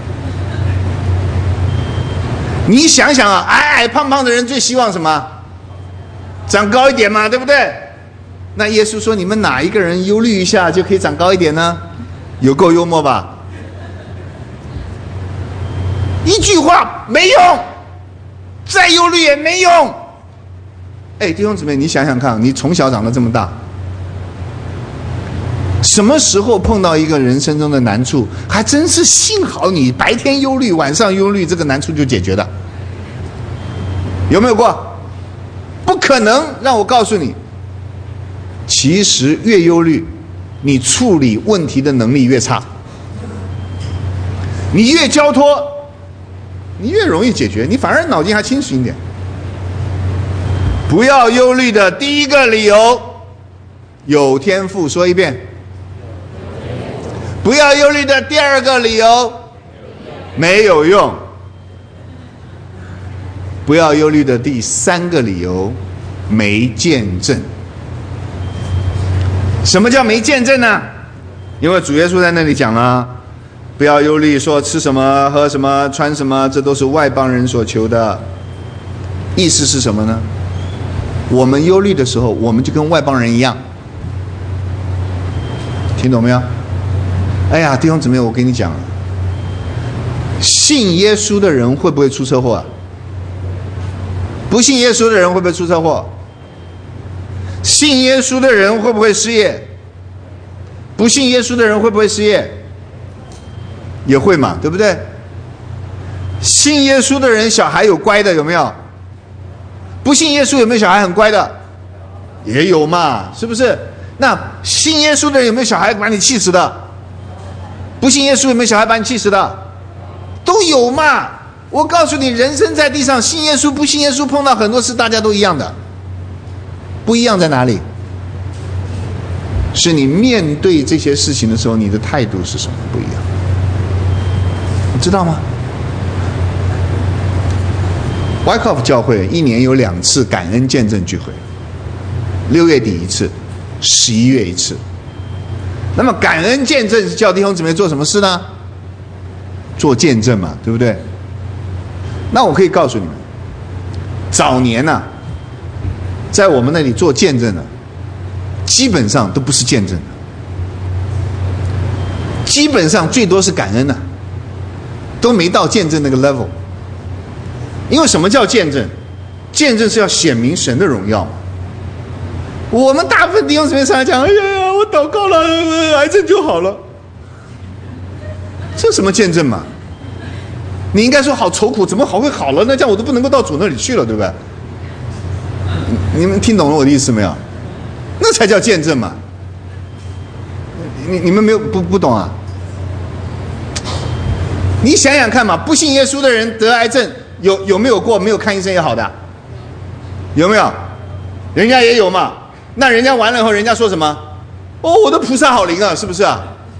你想想啊，矮矮胖胖的人最希望什么？长高一点嘛，对不对？那耶稣说，你们哪一个人忧虑一下就可以长高一点呢？有够幽默吧？一句话没用，再忧虑也没用。哎，弟兄姊妹，你想想看，你从小长得这么大，什么时候碰到一个人生中的难处，还真是幸好你白天忧虑，晚上忧虑，这个难处就解决的。有没有过？不可能。让我告诉你，其实越忧虑，你处理问题的能力越差。你越交托，你越容易解决，你反而脑筋还清醒一点。不要忧虑的第一个理由，有天赋，说一遍。不要忧虑的第二个理由，没有用。不要忧虑的第3个理由，没见证。什么叫没见证呢？因为主耶稣在那里讲了，不要忧虑说吃什么喝什么穿什么，这都是外邦人所求的。意思是什么呢？我们忧虑的时候，我们就跟外邦人一样。听懂没有？哎呀，弟兄姊妹，我跟你讲，信耶稣的人会不会出车祸啊？不信耶稣的人会不会出车祸？信耶稣的人会不会失业？不信耶稣的人会不会失业？也会嘛，对不对？信耶稣的人小孩有乖的，有没有？不信耶稣有没有小孩很乖的？也有嘛，是不是？那信耶稣的人有没有小孩把你气死的？不信耶稣有没有小孩把你气死的？都有嘛。我告诉你，人生在地上，信耶稣不信耶稣，碰到很多事大家都一样的。不一样在哪里？是你面对这些事情的时候，你的态度是什么不一样？你知道吗？Wyckoff 教会1年有2次感恩见证聚会，6月底一次，11月一次。 那么感恩见证是叫弟兄姊妹做什么事呢？做见证嘛，对不对？那我可以告诉你们，早年啊，在我们那里做见证的，基本上都不是见证的，基本上最多是感恩的，都没到见证那个 level。因为什么叫见证？见证是要显明神的荣耀。我们大部分弟兄姊妹上来讲，哎呀，我祷告了，癌症就好了，这什么见证嘛？你应该说好愁苦，怎么好会好了呢？这样我都不能够到主那里去了，对不对？你们听懂了我的意思没有？那才叫见证嘛。你们没有不懂啊？你想想看嘛，不信耶稣的人得癌症有没有过没有看医生也好的？有没有？人家也有嘛。那人家完了以后，人家说什么？哦，我的菩萨好灵啊，是不是啊？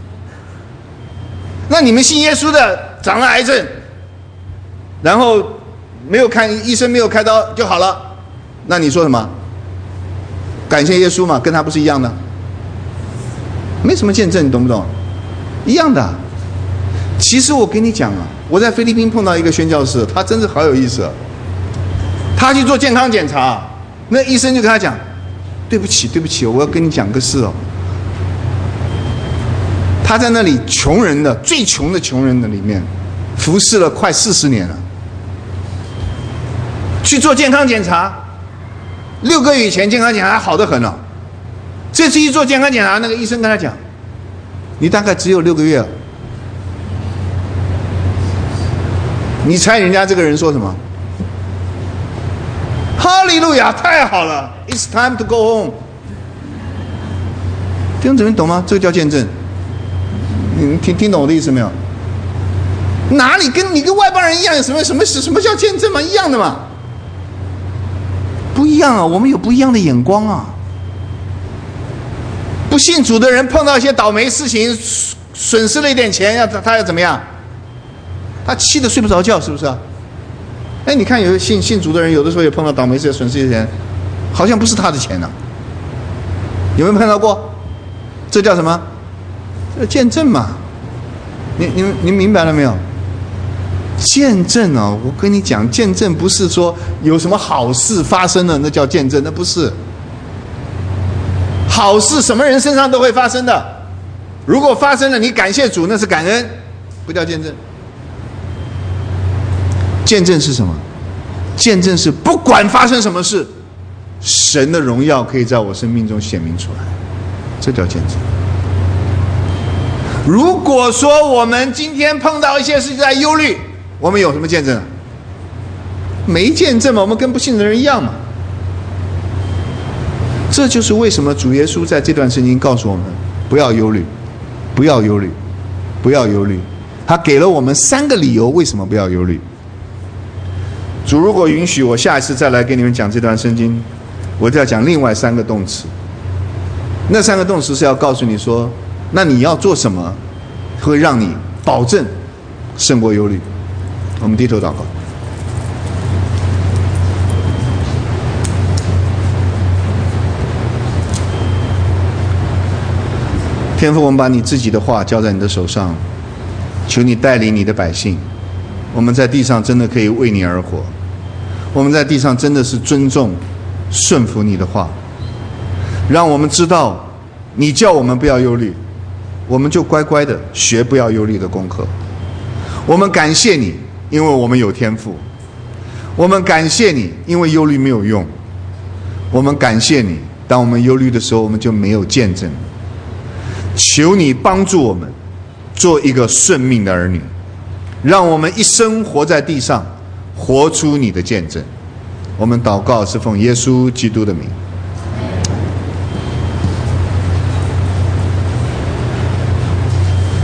那你们信耶稣的长了癌症，然后没有看医生，没有开刀就好了，那你说什么？感谢耶稣嘛，跟他不是一样的？没什么见证，你懂不懂？一样的。其实我跟你讲啊，我在菲律宾碰到一个宣教士，他真是好有意思啊。他去做健康检查，那医生就跟他讲，对不起，我要跟你讲个事哦。他在那里穷人的最穷的穷人的里面服侍了快40年了，去做健康检查，6个月以前健康检查还好得很了，这次一做健康检查，那个医生跟他讲，你大概只有6个月了。你猜人家这个人说什么？哈利路亚，太好了 ，It's time to go home。弟兄姊妹懂吗？这个叫见证。你听懂我的意思没有？哪里跟你跟外邦人一样？什么叫见证嘛？一样的嘛。不一样啊，我们有不一样的眼光啊。不信主的人碰到一些倒霉事情，损失了一点钱，他要怎么样？他气得睡不着觉，是不是啊？哎，你看有信主的人，有的时候也碰到倒霉事，损失一些钱，好像不是他的钱呢、有没有碰到过？这叫什么？这见证嘛。你明白了没有？见证啊，我跟你讲，见证不是说有什么好事发生了，那叫见证，那不是。好事什么人身上都会发生的，如果发生了，你感谢主，那是感恩，不叫见证。见证是什么？见证是不管发生什么事，神的荣耀可以在我生命中显明出来，这叫见证。如果说我们今天碰到一些事情在忧虑，我们有什么见证？没见证嘛，我们跟不信的人一样嘛。这就是为什么主耶稣在这段圣经告诉我们不要忧虑，不要忧虑，不要忧虑。他给了我们3个理由，为什么不要忧虑。主如果允许，我下一次再来给你们讲这段圣经，我就要讲另外3个动词。那3个动词是要告诉你说，那你要做什么会让你保证胜过忧虑。我们低头祷告。天父，我们把你自己的话交在你的手上，求你带领你的百姓，我们在地上真的可以为你而活，我们在地上真的是尊重顺服你的话，让我们知道你叫我们不要忧虑，我们就乖乖的学不要忧虑的功课。我们感谢你，因为我们有天赋，我们感谢你，因为忧虑没有用，我们感谢你，当我们忧虑的时候，我们就没有见证。求你帮助我们做一个顺命的儿女，让我们一生活在地上，活出你的见证。我们祷告是奉耶稣基督的名。